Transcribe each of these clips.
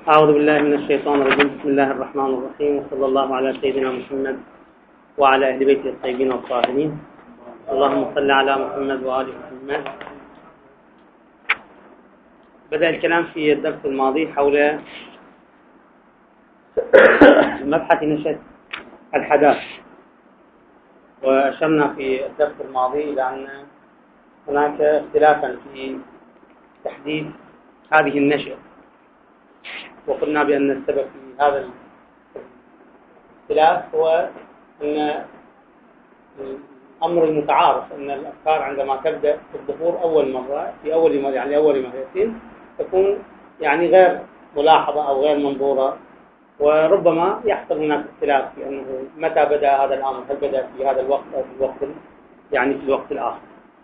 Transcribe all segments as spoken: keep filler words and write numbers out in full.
أعوذ بالله من الشيطان الرجيم. بسم الله الرحمن الرحيم، وصلى الله على سيدنا محمد وعلى أهل بيته الطيبين الطاهرين. اللهم صل على محمد وآل محمد. بدأ الكلام في الدرس الماضي حول مبحث نشأة الحداثة، وأشرنا في الدرس الماضي إلى أن هناك اختلافا في تحديد هذه النشأة، وقلنا بأن السبب في هذا الاختلاف هو أن الأمر المتعارف أن الأفكار عندما تبدأ في الظهور أول مرة في أول مرة يعني أول مرتين تكون يعني غير ملاحظة أو غير منظورة، وربما يحصل هناك اختلاف في أنه متى بدأ هذا الأمر، هل بدأ في هذا الوقت أو في الوقت يعني في الوقت الآخر.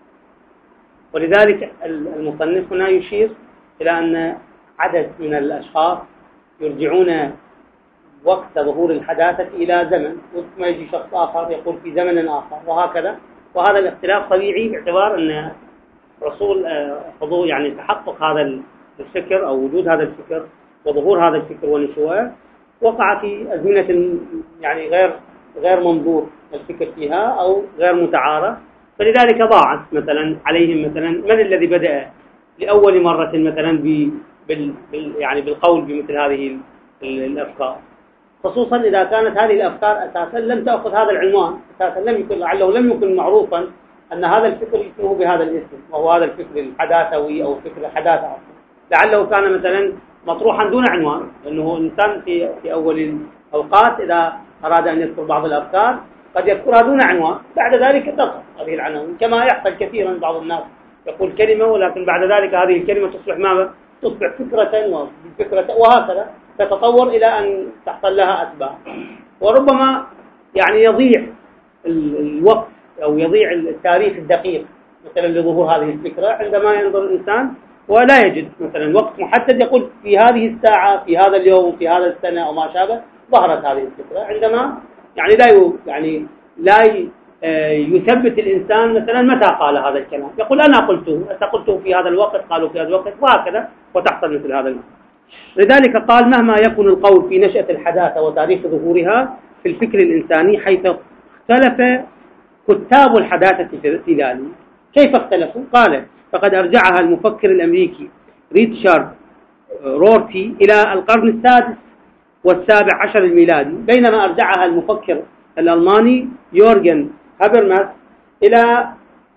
ولذلك المصنف هنا يشير إلى أن عدد من الأشخاص يرجعون وقت ظهور الحداثة إلى زمن، ثم يجي شخص آخر يقول في زمن آخر، وهكذا. وهذا الاختلاف طبيعي باعتبار أن رسول حضور يعني تحقق هذا الفكر أو وجود هذا الفكر وظهور هذا الفكر ونشوءه وقع في أزمنة يعني غير غير منظور الفكر فيها أو غير متعارف، فلذلك ضاعت مثلا عليهم مثلا من الذي بدأ لأول مرة مثلا ب بال يعني بالقول بمثل هذه الأفكار، خصوصا إذا كانت هذه الأفكار أساسا لم تأخذ هذا العنوان، أساسا لم يكن لعله لم يكن معروفا أن هذا الفكر اسمه بهذا الاسم، وهو هذا الفكر الحداثوي أو فكر الحداثة أصلا. لعله كان مثلا مطروحا دون عنوان، لأنه الإنسان في في أول الأوقات إذا أراد أن يذكر بعض الأفكار قد يذكرها دون عنوان، بعد ذلك تظهر هذه العناوين، كما يحصل كثيرا بعض الناس يقول كلمة ولكن بعد ذلك هذه الكلمة تصبح ماذا؟ تصبح فكرة وفكرة وهكذا تتطور إلى أن تحصل لها أتباع، وربما يعني يضيع الوقت أو يضيع التاريخ الدقيق مثلا لظهور هذه الفكرة عندما ينظر الإنسان ولا يجد مثلا وقت محدد يقول في هذه الساعة في هذا اليوم في هذا السنة أو ما شابه ظهرت هذه الفكرة، عندما يعني لا يعني لا يثبت الإنسان مثلا متى قال هذا الكلام، يقول أنا قلته أنت قلته في هذا الوقت قالوا في هذا الوقت وهكذا، وتحصل مثل هذا المعنى. لذلك قال مهما يكون القول في نشأة الحداثة وتاريخ ظهورها في الفكر الإنساني، حيث اختلف كتاب الحداثة في ذلك. كيف اختلفوا؟ قال فقد أرجعها المفكر الأمريكي ريتشارد رورتي إلى القرن السادس والسابع عشر الميلادي، بينما أرجعها المفكر الألماني يورغن هابرماس إلى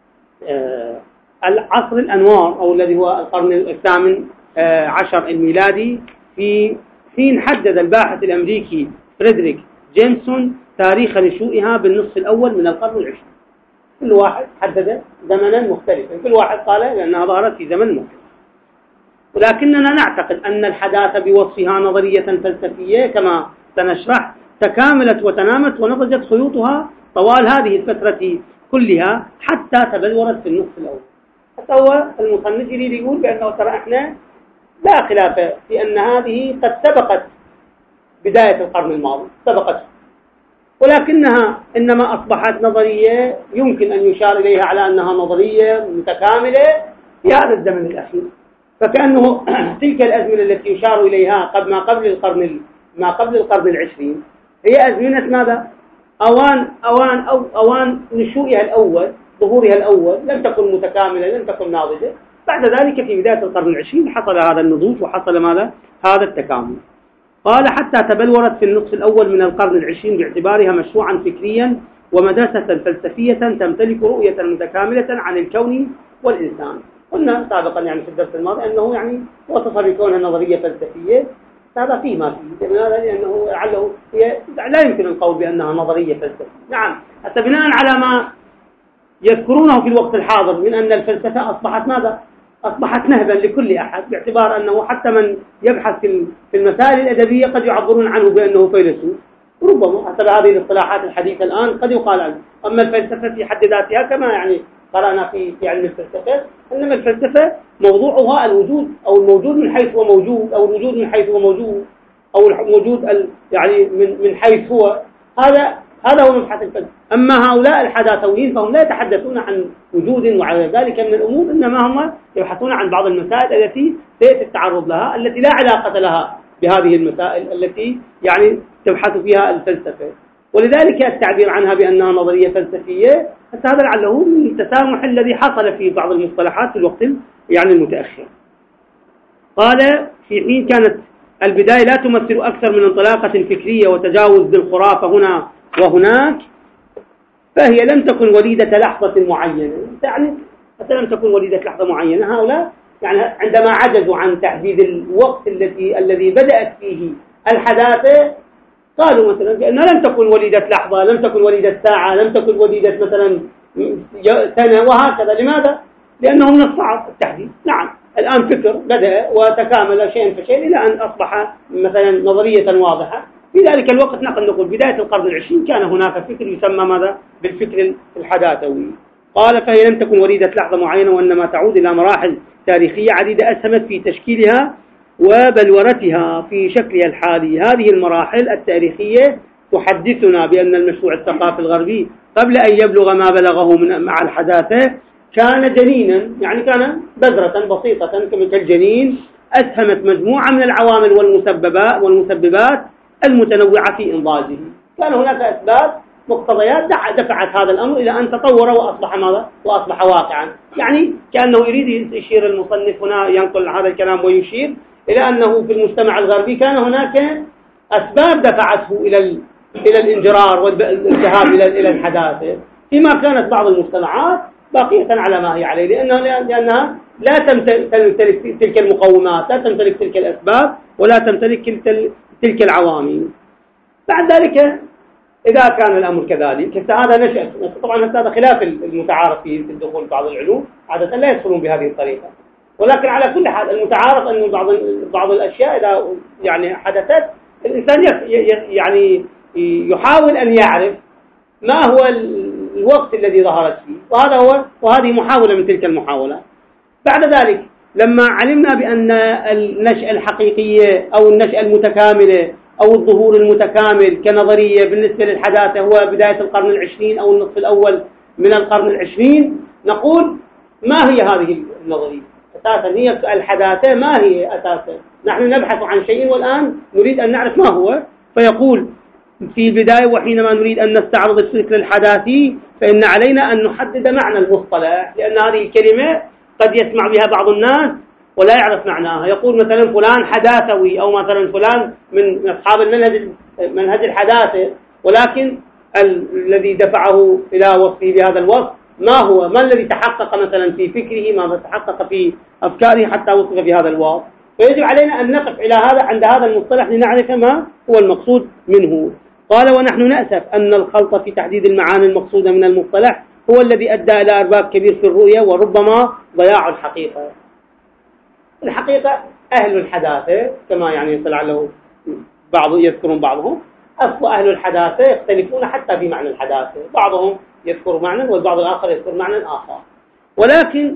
العصر الأنوار أو الذي هو القرن الثامن عشر الميلادي، في حين حدد الباحث الأمريكي فريدريك جيمسون تاريخ نشوئها بالنصف الأول من القرن العشرين. كل واحد حدد زمنا مختلفا، كل واحد قال لأنها ظهرت في زمن مختلف، ولكننا نعتقد أن الحداثة بوصفها نظرية فلسفية كما سنشرح تكاملت وتنامت ونضجت خيوطها طوال هذه الفترة كلها حتى تبلورت في النصف الأول. حتى هو المصنف يريد يقول بأنه ترى احنا لا خلاف في أن هذه قد سبقت بداية القرن الماضي سبقت، ولكنها إنما أصبحت نظرية يمكن أن يشار إليها على أنها نظرية متكاملة في هذا الزمن الأخير، فكأنه تلك الأزمنة التي يشار إليها قبل ما قبل القرن ما قبل القرن العشرين هي أزمنة ماذا؟ أوان أوان أو أوان نشوئها الأول، ظهورها الأول لم تكن متكاملة، لم تكن ناضجة. بعد ذلك في بداية القرن العشرين حصل هذا النضوج وحصل ماذا؟ هذا التكامل. قال حتى تبلورت في النصف الأول من القرن العشرين باعتبارها مشروعا فكريا ومدرسة فلسفية تمتلك رؤية متكاملة عن الكون والإنسان. قلنا سابقا يعني في الدرس الماضي أنه يعني وصف بكونها نظرية فلسفية، هذا فيه ما فيه، لأنه لعله هي لا يمكن القول بأنها نظرية فلسفية. نعم، حتى بناء على ما يذكرونه في الوقت الحاضر من أن الفلسفة أصبحت ماذا؟ أصبحت نهبا لكل أحد، باعتبار أنه حتى من يبحث في المسائل الأدبية قد يعبرون عنه بأنه فيلسوف، ربما حسب هذه الاصطلاحات الحديثة الآن قد يقال عنه. أما الفلسفة في حد ذاتها كما يعني قرأنا في في علم الفلسفة، إنما الفلسفة موضوعها الوجود أو الموجود من حيث هو موجود، أو الوجود من حيث هو موجود، أو الموجود يعني من من حيث هو، هذا هذا هو مبحث الفلسفة. أما هؤلاء الحداثويين فهم لا يتحدثون عن وجود وعلى ذلك من الأمور، إنما هم يبحثون عن بعض المسائل التي سيأتي التعرض لها، التي لا علاقة لها بهذه المسائل التي يعني تبحث فيها الفلسفة. ولذلك التعبير عنها بأنها نظرية فلسفية هذا لعله من التسامح الذي حصل في بعض المصطلحات في الوقت يعني المتأخر. قال في حين كانت البداية لا تمثل أكثر من انطلاقة فكرية وتجاوز بالخرافة هنا وهناك، فهي لم تكن وليدة لحظة معينة. يعني حتى لم تكن وليدة لحظة معينة. هؤلاء يعني عندما عجزوا عن تحديد الوقت الذي الذي بدأت فيه الحداثة قالوا مثلا بأنها لم تكن وليدة لحظة، لم تكن وليدة ساعة، لم تكن وليدة مثلا سنة، وهكذا. لماذا؟ لأنه من الصعب التحديد. نعم الآن فكر بدأ وتكامل شيئا فشيئا إلى أن أصبح مثلا نظرية واضحة. في ذلك الوقت نقل نقول بداية القرن العشرين كان هناك فكر يسمى ماذا؟ بالفكر الحداثوي. قال فهي لم تكن وليدة لحظة معينة وإنما تعود إلى مراحل تاريخية عديدة أسهمت في تشكيلها وبلورتها في شكلها الحالي. هذه المراحل التاريخية تحدثنا بأن المشروع الثقافي الغربي قبل أن يبلغ ما بلغه من مع الحداثة كان جنينا، يعني كان بذرة بسيطة كالجنين أسهمت مجموعة من العوامل والمسببات والمسببات المتنوعة في إنضاجه. كان هناك أسباب مقتضيات دفعت هذا الأمر إلى أن تطور وأصبح ماذا؟ وأصبح واقعا. يعني كأنه يريد يشير المصنف هنا ينقل هذا الكلام ويشير إلى أنه في المجتمع الغربي كان هناك أسباب دفعته إلى إلى الانجرار والذهاب إلى إلى الحداثة، فيما كانت بعض المجتمعات باقية على ما هي عليه، لأنها لأنها لا تمتلك تلك المقومات، لا تمتلك تلك الأسباب، ولا تمتلك تلك العوامل. بعد ذلك إذا كان الأمر كذلك هذا نشأ. طبعا هذا خلاف المتعارف في الدخول بعض العلوم، عادة لا يدخلون بهذه الطريقة. ولكن على كل حال المتعارف أن بعض بعض الأشياء إذا يعني حدثت الإنسان يعني يحاول أن يعرف ما هو الوقت الذي ظهرت فيه، وهذا هو وهذه محاولة من تلك المحاولات. بعد ذلك لما علمنا بأن النشأة الحقيقية أو النشأة المتكاملة أو الظهور المتكامل كنظرية بالنسبة للحداثة هو بداية القرن العشرين أو النصف الأول من القرن العشرين، نقول ما هي هذه النظرية؟ أساسا هي الحداثة ما هي أساسا؟ نحن نبحث عن شيء والآن نريد أن نعرف ما هو. فيقول في البداية وحينما نريد أن نستعرض الفكر الحداثي فإن علينا أن نحدد معنى المصطلح، لأن هذه الكلمة قد يسمع بها بعض الناس ولا يعرف معناها. يقول مثلا فلان حداثوي أو مثلا فلان من أصحاب المنهج منهج الحداثة، ولكن الذي دفعه إلى وصفه بهذا الوصف ما هو؟ ما الذي تحقق مثلا في فكره؟ ما تحقق في أفكاره حتى وصف بهذا الوصف؟ فيجب علينا أن نقف إلى هذا عند هذا المصطلح لنعرف ما هو المقصود منه. قال ونحن نأسف أن الخلط في تحديد المعاني المقصودة من المصطلح هو الذي أدى إلى إرباك كبير في الرؤية وربما ضياع الحقيقة. الحقيقة أهل الحداثة كما يعني لعله بعض يذكرون بعضهم أصل أهل الحداثة يختلفون حتى في معنى الحداثة، بعضهم يذكر معنى والبعض الآخر يذكر معنى آخر. ولكن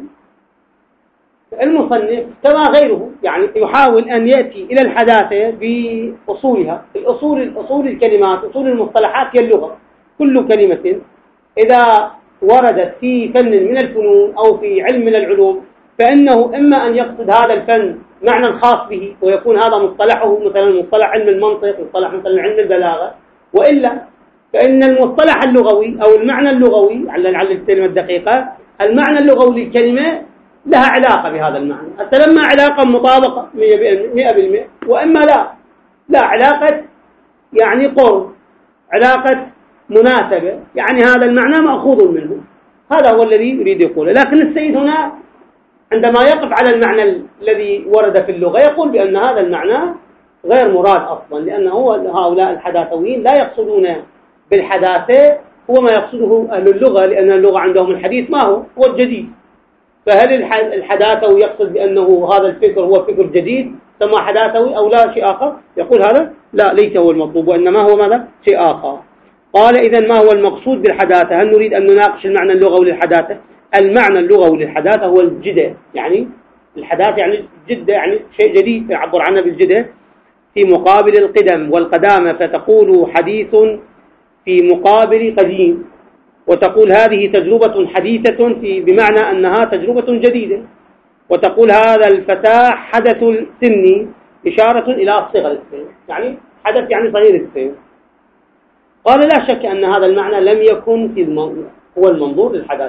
المصنف كما غيره يعني يحاول أن يأتي إلى الحداثة بأصولها. الأصول الأصول الكلمات أصول المصطلحات هي اللغة. كل كلمة إذا وردت في فن من الفنون أو في علم من العلوم فإنه إما أن يقصد هذا الفن معنى خاص به ويكون هذا مصطلحه مثلا مصطلح علم المنطق، مصطلح مثلا علم البلاغة، وإلا فإن المصطلح اللغوي أو المعنى اللغوي على الكلمة الدقيقة المعنى اللغوي للكلمة لها علاقة بهذا المعنى. حتى لما علاقة مطابقة مئة بالمئة وإما لا لا علاقة يعني قرب، علاقة مناسبة، يعني هذا المعنى مأخوذ منه. هذا هو الذي يريد يقوله. لكن السيد هنا عندما يقف على المعنى الذي ورد في اللغة يقول بأن هذا المعنى غير مراد أصلا، لأن هؤلاء الحداثويين لا يقصدون بالحداثة هو ما يقصده أهل اللغة، لأن اللغة عندهم الحديث ما هو هو الجديد. فهل الحداثوي يقصد بأنه هذا الفكر هو فكر جديد ثم حداثوي أو لا شيء آخر؟ يقول هذا لا، ليس هو المطلوب، وإنما هو ماذا؟ شيء آخر. قال إذن ما هو المقصود بالحداثة؟ هل نريد أن نناقش المعنى اللغوي للحداثة؟ المعنى اللغوي للحداثة هو الجدة، يعني الحداثة يعني الجدة، يعني شيء جديد يعبر عنه بالجدة في مقابل القدم والقدامة، فتقول حديث في مقابل قديم، وتقول هذه تجربة حديثة في بمعنى أنها تجربة جديدة، وتقول هذا الفتاة حدث السن إشارة إلى صغر السير، يعني حدث يعني صغير السير. قال لا شك أن هذا المعنى لم يكن في المنظور هو المنظور للحداثة.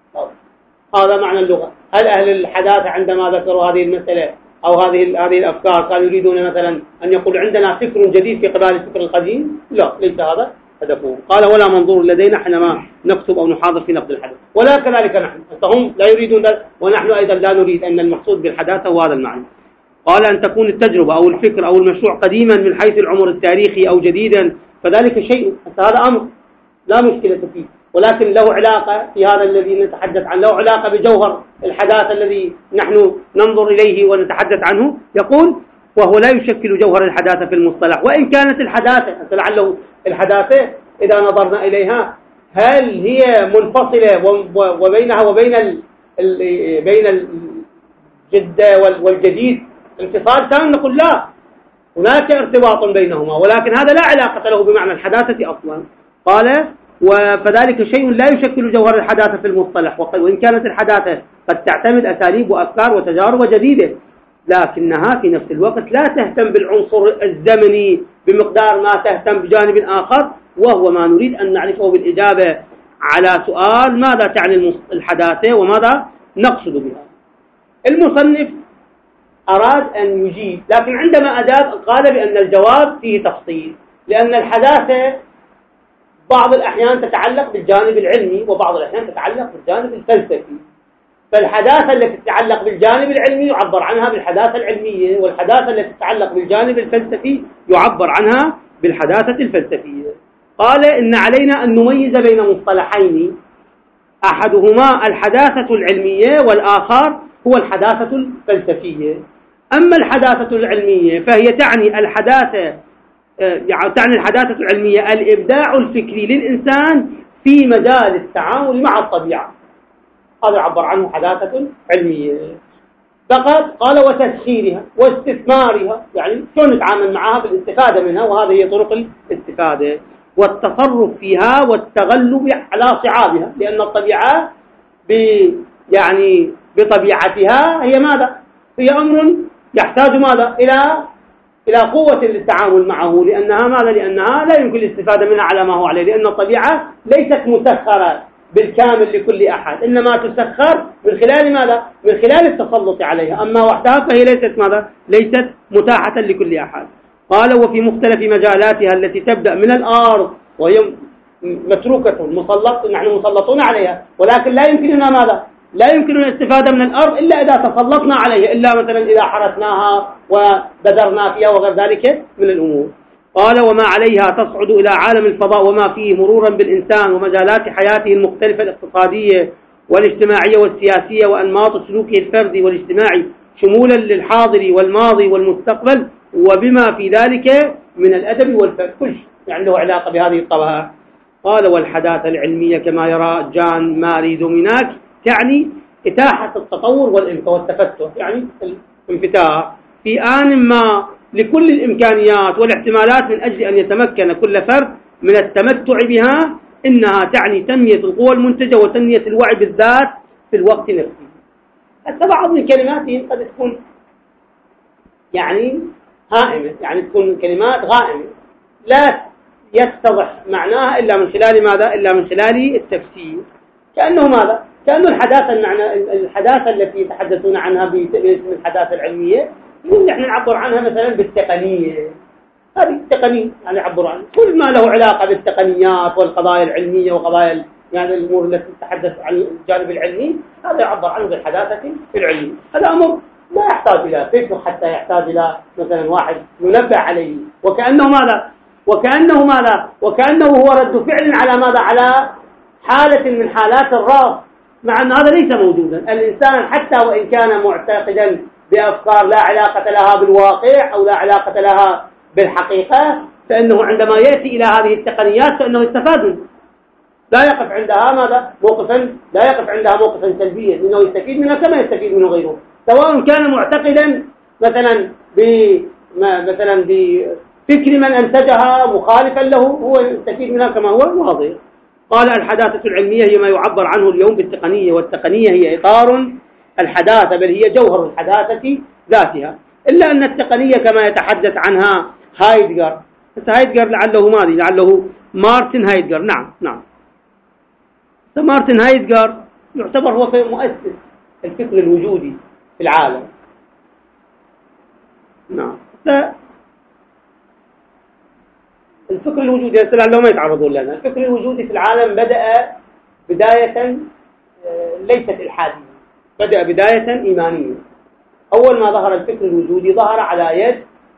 هذا معنى اللغة. هل أهل الحداثة عندما ذكروا هذه المسألة أو هذه هذه الأفكار كانوا يريدون مثلا أن يقول عندنا فكر جديد في قبال الفكر القديم؟ لا، ليس هذا هدفه. قال ولا منظور لدينا حينما نكتب أو نحاضر في نقد الحدث، ولا كذلك نحن. فهم لا يريدون ذلك ونحن أيضا لا نريد أن المقصود بالحداثة هو هذا المعنى. قال أن تكون التجربة أو الفكر أو المشروع قديما من حيث العمر التاريخي أو جديدا فذلك شيء، هذا أمر لا مشكلة فيه، ولكن له علاقة في هذا الذي نتحدث عنه، له علاقة بجوهر الحداثة الذي نحن ننظر إليه ونتحدث عنه. يقول وهو لا يشكل جوهر الحداثة في المصطلح، وإن كانت الحداثة لعله الحداثة إذا نظرنا إليها هل هي منفصلة وبينها وبين ال بين الجد والجديد انفصال تام؟ نقول لا، هناك ارتباط بينهما، ولكن هذا لا علاقة له بمعنى الحداثة أصلا. قال فذلك شيء لا يشكل جوهر الحداثة في المصطلح، وإن كانت الحداثة قد تعتمد أساليب وأفكار وتجارب جديدة، لكنها في نفس الوقت لا تهتم بالعنصر الزمني بمقدار ما تهتم بجانب آخر، وهو ما نريد أن نعرفه بالإجابة على سؤال ماذا تعني الحداثة وماذا نقصد بها. المصنف أراد أن يجيب، لكن عندما أجاب قال بأن الجواب فيه تفصيل، لأن الحداثة بعض الأحيان تتعلق بالجانب العلمي وبعض الأحيان تتعلق بالجانب الفلسفي. فالحداثة التي تتعلق بالجانب العلمي يعبر عنها بالحداثة العلمية، والحداثة التي تتعلق بالجانب الفلسفي يعبر عنها بالحداثة الفلسفية. قال إن علينا أن نميز بين مصطلحين، أحدهما الحداثة العلمية والآخر هو الحداثة الفلسفية. أما الحداثة العلمية فهي تعني الحداثة يعني تعني الحداثة العلمية الإبداع الفكري للإنسان في مجال التعامل مع الطبيعة، هذا يعبر عنه حداثة علمية. فقط قال وتسخيرها واستثمارها، يعني شلون نتعامل معها بالاستفادة منها، وهذه هي طرق الاستفادة، والتصرف فيها والتغلب على صعابها، لأن الطبيعة ب يعني بطبيعتها هي ماذا؟ هي أمر يحتاج ماذا؟ إلى إلى قوة للتعامل معه، لأنها ماذا؟ لأنها لا يمكن الاستفادة منها على ما هو عليه، لأن الطبيعة ليست مسخرة بالكامل لكل أحد، إنما تسخر من خلال ماذا؟ من خلال التسلط عليها، أما وحدها فهي ليست ماذا؟ ليست متاحة لكل أحد. قال وفي مختلف مجالاتها التي تبدأ من الأرض وهي متروكة مسلط، نحن مسلطون عليها، ولكن لا يمكننا ماذا؟ لا يمكننا الاستفادة من الأرض إلا إذا تسلطنا عليها، إلا مثلا إذا حرثناها وبذرنا فيها وغير ذلك من الأمور. قال وما عليها تصعد إلى عالم الفضاء وما فيه مرورا بالإنسان ومجالات حياته المختلفة الاقتصادية والاجتماعية والسياسية وأنماط سلوكه الفردي والاجتماعي شمولا للحاضر والماضي والمستقبل وبما في ذلك من الأدب والفن، كل شيء يعني له علاقة بهذه الطبقات. قال والحداثة العلمية كما يرى جان ماري دوميناك تعني إتاحة التطور والتفتح، يعني الانفتاح في آن ما لكل الإمكانيات والاحتمالات من أجل أن يتمكن كل فرد من التمتع بها. إنها تعني تنمية القوى المنتجة وتنمية الوعي بالذات في الوقت نفسه. حتى بعض من كلماتهم قد تكون يعني هائمة، يعني تكون كلمات غائمة لا يتضح معناها إلا من خلال ماذا؟ إلا من خلال التفسير. كأنه ماذا؟ كأنه الحداثة المعنى الحداثة التي يتحدثون عنها باسم الحداثة العلمية نحن نعبر عنها مثلا بالتقنية، هذه التقنية يعني نعبر عنها كل ما له علاقة بالتقنيات والقضايا العلمية وقضايا يعني الأمور التي تتحدث عن الجانب العلمي، هذا يعبر عنه بالحداثة العلمية. هذا أمر لا يحتاج إلى فكر حتى يحتاج إلى مثلا واحد ينبه عليه، وكأنه ماذا؟ وكأنه ماذا؟ وكأنه هو رد فعل على ماذا؟ على حالة من حالات الراس، مع أن هذا ليس موجودا. الإنسان حتى وإن كان معتقدا بأفكار لا علاقة لها بالواقع أو لا علاقة لها بالحقيقة، فإنه عندما يأتي إلى هذه التقنيات فإنه يستفاد، لا يقف عندها ماذا؟ موقفا لا يقف عندها موقفا سلبيا، لأنه يستفيد منها كما يستفيد منه غيره، سواء كان معتقدا مثلا ب مثلا بفكر من أنتجها مخالفا له، هو يستفيد منها كما هو واضح. قال الحداثة العلمية هي ما يعبر عنه اليوم بالتقنية، والتقنية هي إطار الحداثة بل هي جوهر الحداثة ذاتها. إلا أن التقنية كما يتحدث عنها هايدغر، بس هايدغر لعله ماذا لعله مارتن هايدغر. نعم نعم مارتن هايدغر يعتبر هو مؤسس الفكر الوجودي في العالم. نعم الفكر الوجودي لعله ما يتعرضون لنا. الفكر الوجودي في العالم بدأ بداية ليست إلحادية، بدأ بداية إيمانية. أول ما ظهر الفكر الوجودي ظهر على يد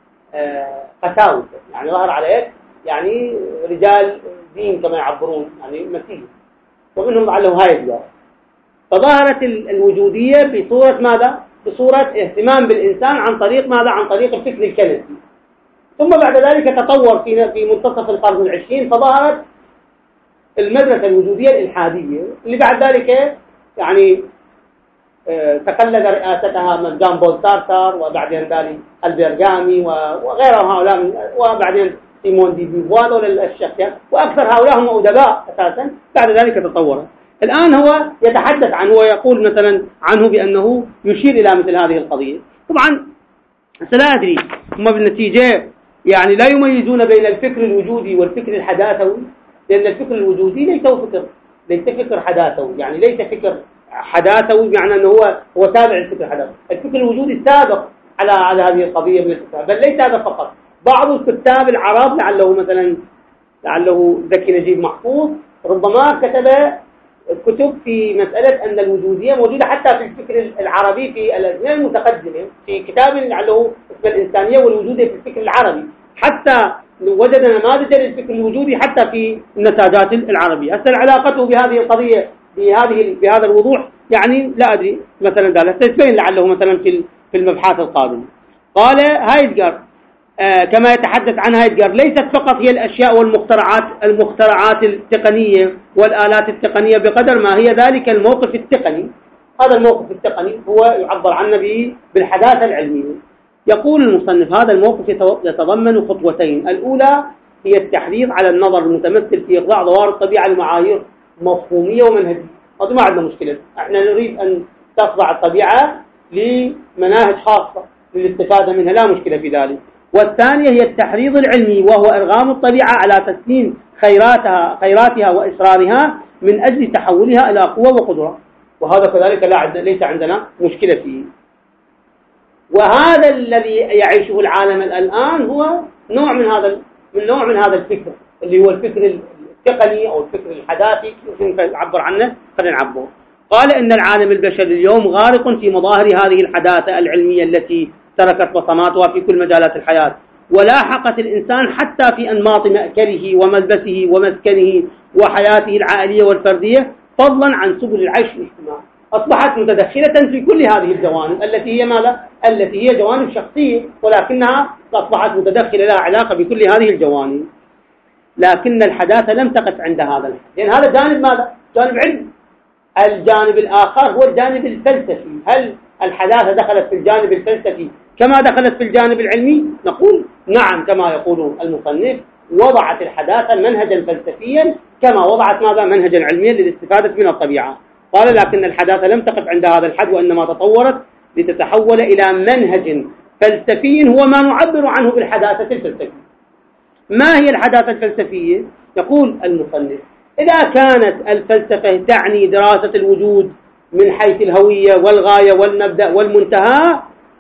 قساوسة، يعني ظهر على يد يعني رجال دين كما يعبرون، يعني مسيح، ومنهم لعله هايدغر. فظهرت الوجودية بصورة ماذا؟ بصورة اهتمام بالإنسان عن طريق ماذا؟ عن طريق الفكر الكنسي. ثم بعد ذلك تطور في في منتصف القرن العشرين، فظهرت المدرسة الوجودية الإلحادية اللي بعد ذلك يعني تقلد رئاستها من جان بول سارتر، وبعدين ذلك البرغامي وغيرهم هؤلاء، وبعدين سيمون دي بيفوار والشخصيات، وأكثر هؤلاء هم أدباء أساسا. بعد ذلك تطورت. الآن هو يتحدث عنه ويقول مثلا عنه بأنه يشير إلى مثل هذه القضية. طبعا لا أدري هم بالنتيجة يعني لا يميزون بين الفكر الوجودي والفكر الحداثوي، لأن الفكر الوجودي ليس فكر ليس فكر حداثوي، يعني ليس فكر حداثوي بمعنى أنه هو هو تابع الفكر الحداثوي. الفكر الوجودي سابق على على هذه القضية بالاتفاق، بل ليس هذا فقط. بعض الكتاب العرب لعله مثلا لعله زكي نجيب محفوظ ربما كتب كتب في مسألة أن الوجودية موجودة حتى في الفكر العربي في الأزمنة المتقدمة، في كتاب لعله اسمه الإنسانية والوجودية في الفكر العربي، حتى وجد نماذج للفكر الوجودي حتى في النتاجات العربية. هسه علاقته بهذه القضية بهذه بهذا الوضوح يعني لا أدري مثلا ذلك سيتبين لعله مثلا في في المبحث القادم. قال هايدغر آه كما يتحدث عن هايدغر ليست فقط هي الأشياء والمخترعات المخترعات التقنية والآلات التقنية بقدر ما هي ذلك الموقف التقني. هذا الموقف التقني هو يعبر عنه بالحداثة العلمية. يقول المصنف هذا الموقف يتضمن خطوتين. الأولى هي التحريض على النظر المتمثل في إخضاع ظواهر الطبيعة لمعايير مفهومية ومنهجية. هذا ما عندنا مشكلة، احنا نريد أن تخضع الطبيعة لمناهج خاصة للاستفادة منها، لا مشكلة في ذلك. والثانية هي التحريض العلمي، وهو إرغام الطبيعة على تسليم خيراتها خيراتها وإسرارها من أجل تحولها إلى قوة وقدرة، وهذا كذلك لا عندنا ليس عندنا مشكلة فيه. وهذا الذي يعيشه العالم الآن هو نوع من هذا من نوع من هذا الفكر اللي هو الفكر التقني أو الفكر الحداثي، يمكن نعبر عنه. خلينا نعبر. قال إن العالم البشري اليوم غارق في مظاهر هذه الحداثة العلمية التي تركت بصماتها في كل مجالات الحياة، ولاحقت الإنسان حتى في أنماط مأكله وملبسه ومسكنه وحياته العائلية والفردية، فضلا عن سبل العيش الاجتماعي. أصبحت متدخلة في كل هذه الجوانب التي هي ماذا؟ التي هي جوانب شخصية، ولكنها أصبحت متدخلة لها علاقة بكل هذه الجوانب. لكن الحداثة لم تقف عند هذا الحد، لأن هذا جانب ماذا؟ جانب علمي. الجانب الآخر هو الجانب الفلسفي. هل الحداثة دخلت في الجانب الفلسفي كما دخلت في الجانب العلمي؟ نقول نعم، كما يقول المصنف وضعت الحداثة منهجا فلسفيا كما وضعت ماذا؟ منهجا علميا للاستفادة من الطبيعة. قال لكن الحداثة لم تقف عند هذا الحد، وإنما تطورت لتتحول إلى منهج فلسفي هو ما نعبر عنه بالحداثة الفلسفية. ما هي الحداثة الفلسفية؟ يقول المصنف إذا كانت الفلسفة تعني دراسة الوجود من حيث الهوية والغاية والمبدأ والمنتهى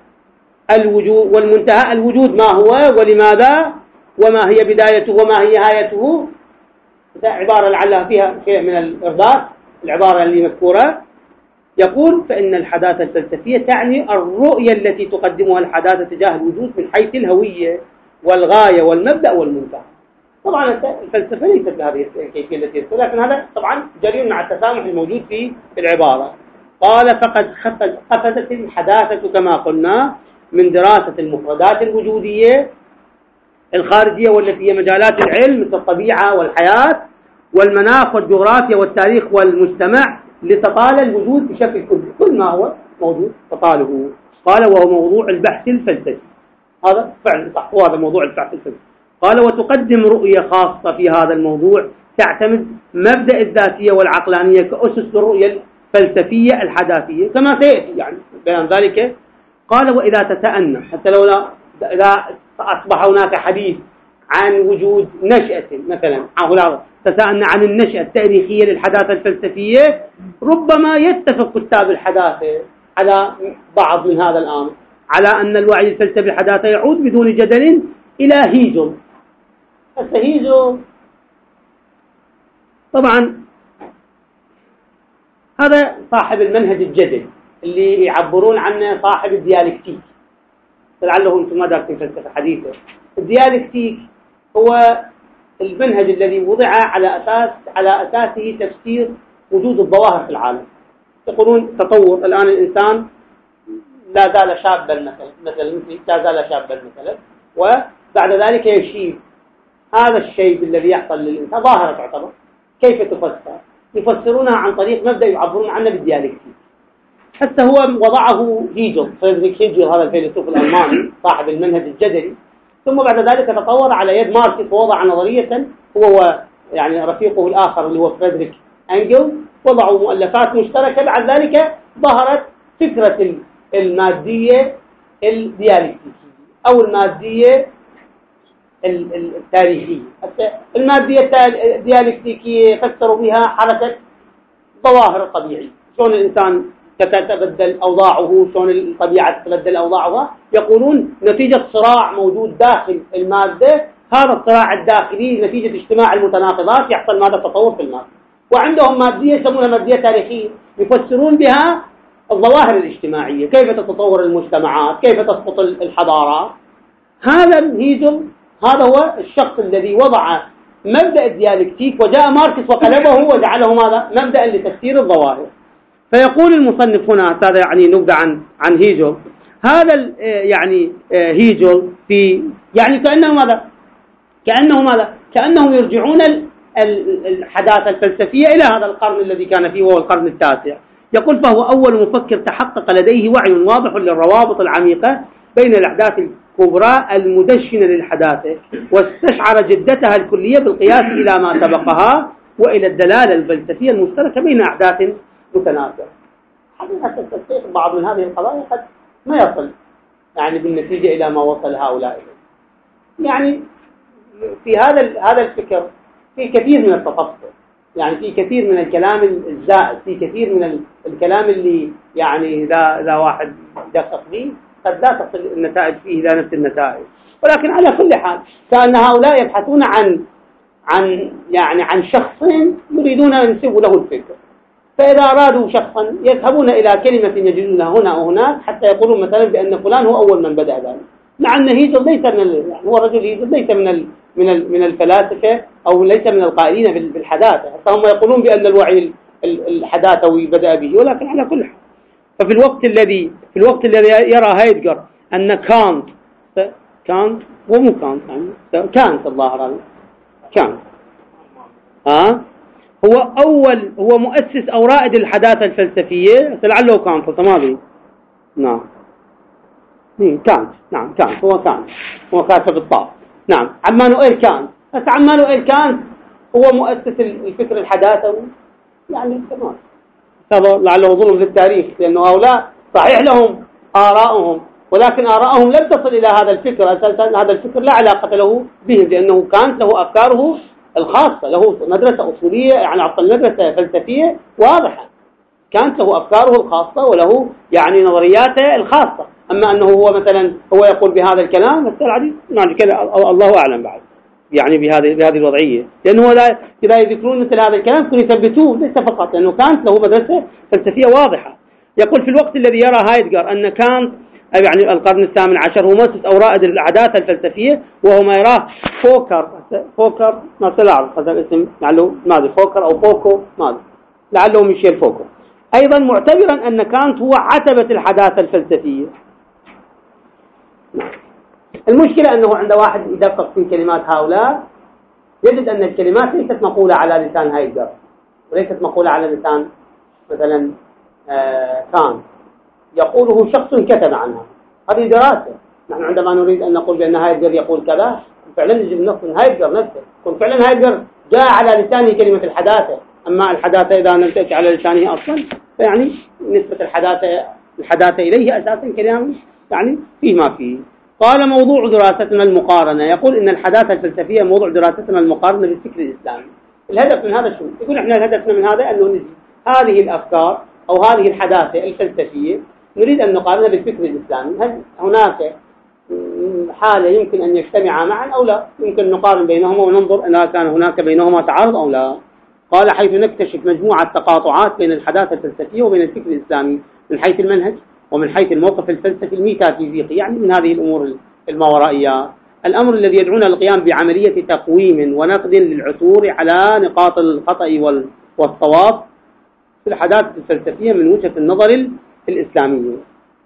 الوجود والمنتهى الوجود ما هو ولماذا وما هي بدايته وما هي نهايته، عبارة لعلها فيها شيء من الإرضاء العبارة اللي مذكورة. يقول فإن الحداثة الفلسفية تعني الرؤية التي تقدمها الحداثة تجاه الوجود من حيث الهوية والغاية والمبدأ والمنتهى. طبعا الفلسفة ليست بهذه الكيفية التي يذكر، لكن هذا طبعا جريء مع التسامح الموجود في العبارة. قال فقد خفت الحداثة كما قلنا من دراسة المفردات الوجودية الخارجية والتي هي مجالات العلم مثل الطبيعة والحياة والمناخ والجغرافيا والتاريخ والمجتمع لتطال الوجود بشكل كلي، كل ما هو موجود تطاله. قال وهو موضوع البحث الفلسفي. هذا فعلا صح، وهذا موضوع البحث الفلسفي. قال وتقدم رؤية خاصة في هذا الموضوع تعتمد مبدأ الذاتية والعقلانية كأسس للرؤية الفلسفية الحداثية كما سيأتي يعني بيان ذلك قال وإذا تتأنى، حتى لو لا إذا أصبح هناك حديث عن وجود نشأة مثلا، تسألنا عن النشأة التاريخية للحداثة الفلسفية، ربما يتفق كتاب الحداثة على بعض من هذا الأمر، على أن الوعي الفلسفي الحداثة يعود بدون جدل إلى هيجل. هيجل طبعا هذا صاحب المنهج الجدلي اللي يعبرون عنه صاحب الديالكتيك، لعله انتم ما دارسين فلسفة حديثة. الديالكتيك هو المنهج الذي وضع على أساس على أساسه تفسير وجود الظواهر في العالم. يقولون تطور، الآن الإنسان لا زال شابا مثلا مثلا لا زال شابا مثلا، وبعد ذلك يشيب. هذا الشيء الذي يحصل للإنسان ظاهرة تعتبر. كيف تفسر؟ يفسرونها عن طريق مبدأ يعبرون عنه بالديالكتيك. حتى هو وضعه هيجل، فريدريك هيجل، هذا الفيلسوف الألماني صاحب المنهج الجدلي. ثم بعد ذلك تطور على يد ماركس ووضع نظرية، هو يعني رفيقه الآخر اللي هو فريدريك أنجل، وضعوا مؤلفات مشتركة. بعد ذلك ظهرت فكرة المادية الديالكتيكية أو المادية التاريخية. المادية الديالكتيكية فسروا بها حركة ظواهر الطبيعية، شلون الإنسان تتبدل أوضاعه، شلون الطبيعة تتبدل أوضاعها. يقولون نتيجة صراع موجود داخل المادة، هذا الصراع الداخلي نتيجة اجتماع المتناقضات يحصل ماذا؟ تطور في المادة. وعندهم مادية يسمونها مادية تاريخية، يفسرون بها الظواهر الاجتماعية، كيف تتطور المجتمعات، كيف تسقط الحضارات. هذا هيجل، هذا هو الشخص الذي وضع مبدأ الديالكتيك، وجاء ماركس وقلبه وجعله ماذا؟ مبدأ لتفسير الظواهر. فيقول المصنف هنا، هذا يعني نبذة عن عن هيجل. هذا يعني هيجل في يعني كأنه ماذا؟ كأنه ماذا؟ كأنهم يرجعون الحداثة الفلسفية إلى هذا القرن الذي كان فيه وهو القرن التاسع. يقول فهو أول مفكر تحقق لديه وعي واضح للروابط العميقة بين الأحداث الكبرى المدشنة للحداثة، واستشعر جدتها الكلية بالقياس إلى ما سبقها وإلى الدلالة الفلسفية المشتركة بين أحداث متناسبة. حقيقة التدقيق بعض من هذه القضايا قد ما يصل يعني بالنتيجة إلى ما وصل هؤلاء. يعني في هذا هذا الفكر في كثير من التفصيل، يعني في كثير من الكلام الزائد، في كثير من الكلام اللي يعني إذا إذا واحد دقق فيه قد لا تصل النتائج فيه إلى نفس النتائج. ولكن على كل حال كأن هؤلاء يبحثون عن عن يعني عن شخص يريدون أن ينسبوا له الفكر. فإذا أرادوا شخصا يذهبون إلى كلمة يجدونها هنا وهناك حتى يقولون مثلا بأن فلان هو أول من بدأ ذلك، مع أن هيجل ليس من ال... يعني هو رجل هيجل ليس من ال... من ال... من الفلاسفة أو ليس من القائلين بالحداثة، حتى هم يقولون بأن الوعي الحداثوي بدأ به. ولكن على كل حال ففي الوقت الذي في الوقت الذي يرى هايدجر أن كانت كانت ومو كانت يعني كانت الظاهر كانت ها هو أول هو مؤسس أو رائد الحداثة الفلسفية، لعله كانت فما نعم كانت نعم كانت هو كانت هو كاتب الطاف نعم عمانوئيل كانت. بس عمانوئيل كانت هو مؤسس الفكر الحداثوي يعني تمام. هذا لعله ظلم في التاريخ، لأنه هؤلاء صحيح لهم آراءهم، ولكن آراءهم لم تصل إلى هذا الفكر. أساسا هذا الفكر لا علاقة له به، لأنه كانت له أفكاره الخاصة، له مدرسة أصولية يعني عطل مدرسة فلسفية واضحة، كانت له أفكاره الخاصة وله يعني نظرياته الخاصة. أما أنه هو مثلا هو يقول بهذا الكلام مثل العديد يعني كذا الله أعلم بعد يعني بهذه بهذه الوضعية، لأنه لا إذا يذكرون مثل هذا الكلام كانوا يثبتوه ليس فقط، لأنه كانت له مدرسة فلسفية واضحة. يقول في الوقت الذي يرى هايدجر أن كانت يعني القرن الثامن عشر هو مؤسس أو رائد الحداثة الفلسفية، وهو ما يراه فوكر فوكر ما سأعرف هذا الاسم لعله ما أدري فوكر أو فوكو ما أدري لعله ميشيل فوكو، أيضا معتبرا أن كانت هو عتبة الحداثة الفلسفية. المشكلة أنه عند واحد يدقق في كلمات هؤلاء يجد أن الكلمات ليست مقولة على لسان هايدجر وليست مقولة على لسان مثلا آه كان يقوله شخص كتب عنها. هذه دراسة. نحن عندما نريد أن نقول بأن هايدجر يقول كذا فعلا نجيب النص من هايدجر نفسه، كن فعلا هايدجر جاء على لسانه كلمة الحداثة. أما الحداثة إذا نلتقي على لسانه أصلا فيعني نسبة الحداثة الحداثة إليه أساسا كلام يعني فيه ما فيه. قال موضوع دراستنا المقارنة، يقول إن الحداثة الفلسفية موضوع دراستنا المقارنة بالفكر الإسلامي. الهدف من هذا شو؟ يقول إحنا هدفنا من هذا أنه نجي هذه الأفكار أو هذه الحداثة الفلسفية نريد أن نقارنها بالفكر الإسلامي. هل هناك حالة يمكن أن يجتمعا معا أو لا؟ يمكن نقارن بينهما وننظر إن كان هناك بينهما تعارض أو لا. قال حيث نكتشف مجموعة تقاطعات بين الحداثة الفلسفية وبين الفكر الإسلامي من حيث المنهج ومن حيث الموقف الفلسفي الميتافيزيقي، يعني من هذه الأمور الماورائيات. الأمر الذي يدعونا للقيام بعملية تقويم ونقد للعثور على نقاط الخطأ والصواب في الحداثة الفلسفية من وجهة النظر الإسلامية.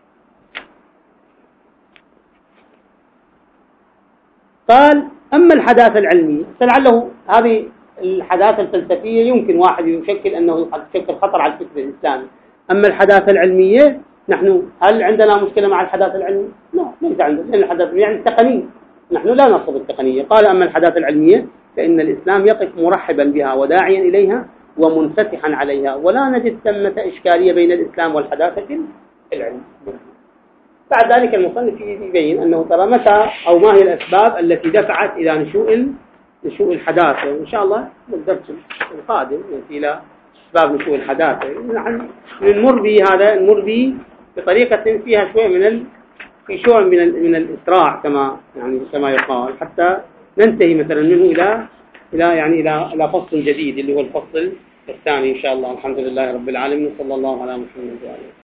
قال أما الحداثة العلمية فلعله هذه الحداثة الفلسفية يمكن واحد يشكل أنه تشكل خطر على الفكر الإسلامي. أما الحداثة العلمية نحن هل عندنا مشكلة مع الحداثة العلمية؟ لا، ليس عندنا، لأن الحداثة يعني التقنية نحن لا نرفض التقنية. قال أما الحداثة العلمية فإن الإسلام يقف مرحبا بها وداعيا إليها ومنفتحا عليها، ولا نجد ثمة إشكالية بين الإسلام والحداثة العلمية. بعد ذلك المصنف يبين أنه ترى متى أو ما هي الأسباب التي دفعت إلى نشوء نشوء الحداثة، وإن شاء الله بالدرس القادم نأتي إلى أسباب نشوء الحداثة. نحن نمر به هذا نمر به بطريقة فيها شوية من ال... في شوية من ال... من الإسراع كما يعني كما يقال، حتى ننتهي مثلا منه إلى إلى يعني إلى إلى فصل جديد اللي هو الفصل الثاني إن شاء الله. الحمد لله رب العالمين، صلى الله على محمد وعلى آله.